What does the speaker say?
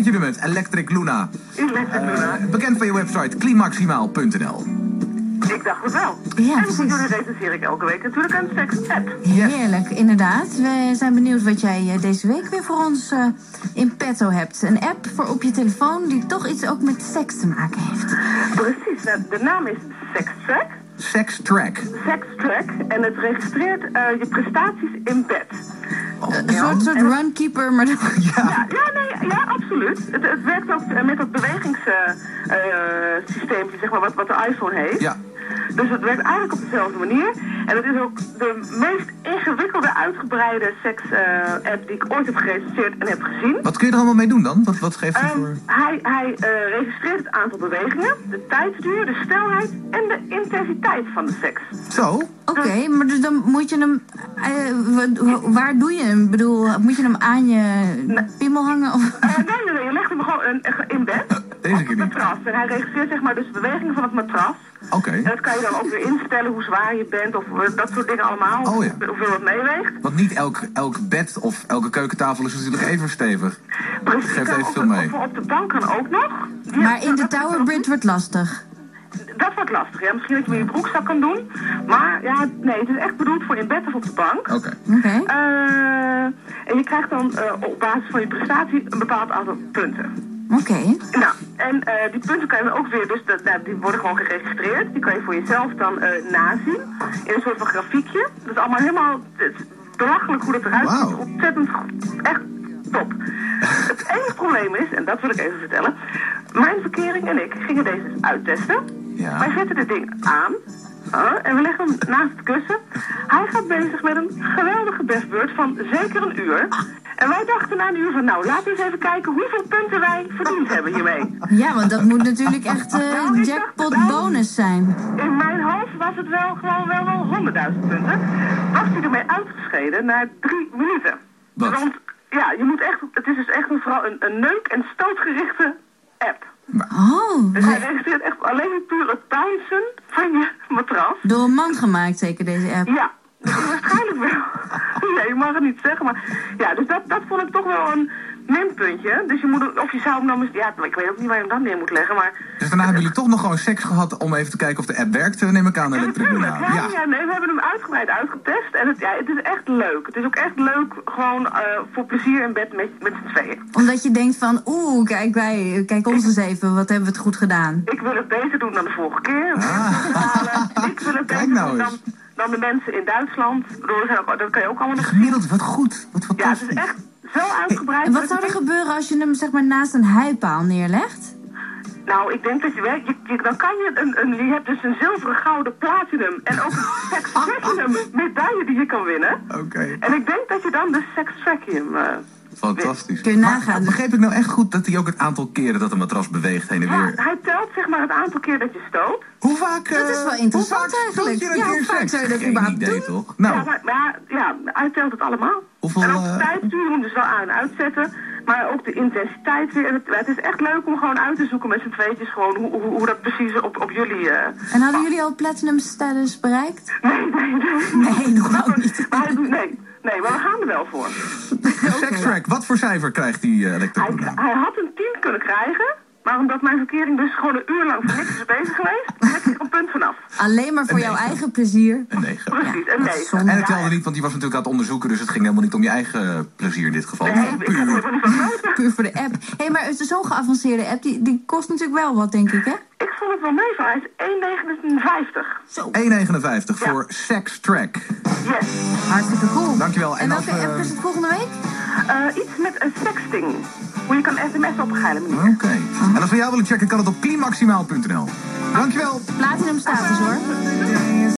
je nu met Electric Luna. Electric Luna. Bekend van je website klimaximaal.nl. Ik dacht het wel. Ja, en precies. voor jullie recenseer ik elke week natuurlijk een seks-app. Heerlijk, inderdaad. We zijn benieuwd wat jij deze week weer voor ons in petto hebt. Een app voor op je telefoon die toch iets ook met seks te maken heeft. Precies, nou, de naam is SexTrack. SexTrack. SexTrack. En het registreert je prestaties in bed. Een soort runkeeper, maar... Ja, absoluut. Het werkt ook met dat bewegingssysteempje, zeg maar, wat de iPhone heeft. Ja. Dus het werkt eigenlijk op dezelfde manier. En het is ook de meest ingewikkelde, uitgebreide seks-app die ik ooit heb gerecenseerd en heb gezien. Wat kun je er allemaal mee doen dan? Wat geeft hij voor... Hij registreert het aantal bewegingen, de tijdsduur, de snelheid en de intensiteit van de seks. Zo? Oké, maar dus dan moet je hem... waar doe je hem? Ik bedoel, moet je hem aan je piemel hangen? Of? Nee, je legt hem gewoon in bed. Deze keer op het niet. matras. En hij registreert zeg maar dus de beweging van het matras. Oké. En dat kan je dan ook weer instellen, hoe zwaar je bent of dat soort dingen allemaal. Oh ja. Hoeveel het meeweegt. Want niet elk bed of elke keukentafel is natuurlijk even stevig. Precies, Geeft even veel op, mee. op de bank kan ook nog. Maar in de Tower Bridge wordt lastig. Dat wordt lastig, ja. Misschien dat je met je broekzak kan doen. Maar ja, nee, het is echt bedoeld voor in bed of op de bank. Oké. En je krijgt dan op basis van je prestatie een bepaald aantal punten. Oké. Nou, en die punten kan je dan ook weer, dus die worden gewoon geregistreerd. Die kan je voor jezelf dan nazien. In een soort van grafiekje. Dat is allemaal helemaal, het is belachelijk hoe dat eruit ziet. Wauw. Ontzettend goed. Echt top. Het enige probleem is, en dat wil ik even vertellen. Mijn verkering en ik gingen deze dus uittesten. Ja. Wij zetten dit ding aan. En we leggen hem naast het kussen. Hij gaat bezig met een geweldige bestbeurt van zeker een uur. En wij dachten na een uur van, nou, laten we eens even kijken hoeveel punten wij verdiend hebben hiermee. Ja, want dat moet natuurlijk echt jackpot bonus zijn. In mijn hoofd was het wel gewoon wel 100.000 punten. Was hij ermee uitgeschreven na 3 minuten. Wat? Want ja, je moet echt, het is dus echt vooral een neuk- en stootgerichte app. Oh, Dus hij registreert echt alleen puur het pijnsen van je matras. door een man gemaakt zeker deze app. Ja, waarschijnlijk wel. Nee, je mag het niet zeggen, maar ja, dus dat vond ik toch wel een minpuntje. Dus je moet, of je zou hem dan eens, ja, ik weet ook niet waar je hem dan neer moet leggen, maar... Dus daarna hebben jullie toch nog gewoon seks gehad om even te kijken of de app werkte, neem ik aan, Electric Luna. Ja, nee, we hebben hem uitgebreid uitgetest en het is echt leuk. Het is ook echt leuk gewoon voor plezier in bed met z'n tweeën. Omdat je denkt van, kijk ons eens even, wat hebben we het goed gedaan. Ik wil het beter doen dan de vorige keer. Ik wil het beter nou doen eens. dan de mensen in Duitsland. Dat kan je ook allemaal nog zien. Gemiddeld, wat goed. Wat Ja, het fantastisch. is echt zo uitgebreid. En wat zou er gebeuren als je hem zeg maar naast een heipaal neerlegt? Nou, ik denk dat dan kan je je hebt dus een zilveren, gouden, platinum en ook een sex platinum medaille die je kan winnen. Oké. En ik denk dat je dan de sex trackium Fantastisch. Kun je nagaan. Maar begreep ik nou echt goed dat hij ook het aantal keren dat de matras beweegt heen en weer... Ja, hij telt zeg maar het aantal keer dat je stoot. Hoe vaak... Dat is wel interessant hoe vaak eigenlijk. stoot je een Ja, keer hoe vaak seks? zou je dat Geen überhaupt idee, doen? toch? Nou, Ja, hij telt het allemaal. Hoeveel, En ook de tijdstuur, je moet dus wel aan en uitzetten. Maar ook de intensiteit weer. En het is echt leuk om gewoon uit te zoeken met z'n tweetjes gewoon hoe dat precies op jullie... En hadden jullie al platinum status bereikt? Nee. Nee, nog wel niet. Maar nee, maar we gaan er wel voor. SexTrack, wat voor cijfer krijgt die Electric Luna? Hij had een 10 kunnen krijgen, maar omdat mijn verkering dus gewoon een uur lang voor niks is bezig geweest, heb ik er een punt vanaf. Alleen maar voor Een jouw 9. eigen plezier. Een 9. Precies, een 9. En het telde niet, want die was natuurlijk aan het onderzoeken, dus het ging helemaal niet om je eigen plezier in dit geval. Nee, ik heb er helemaal niet van genoten. Puur voor de app. Hé, maar het is zo'n geavanceerde app, die kost natuurlijk wel wat, denk ik, hè? Ik vond het wel meevallen, hij is 1,59. Zo. 1,59 voor SexTrack. Yes. Hartstikke cool. Dankjewel. En als welke we- app is het volgende week? Iets met een sexting. Hoe je kan sms'en op een geile manier. Oké. En als we jou willen checken, kan het op klimaximaal.nl. Dankjewel. Platinum status, hoor.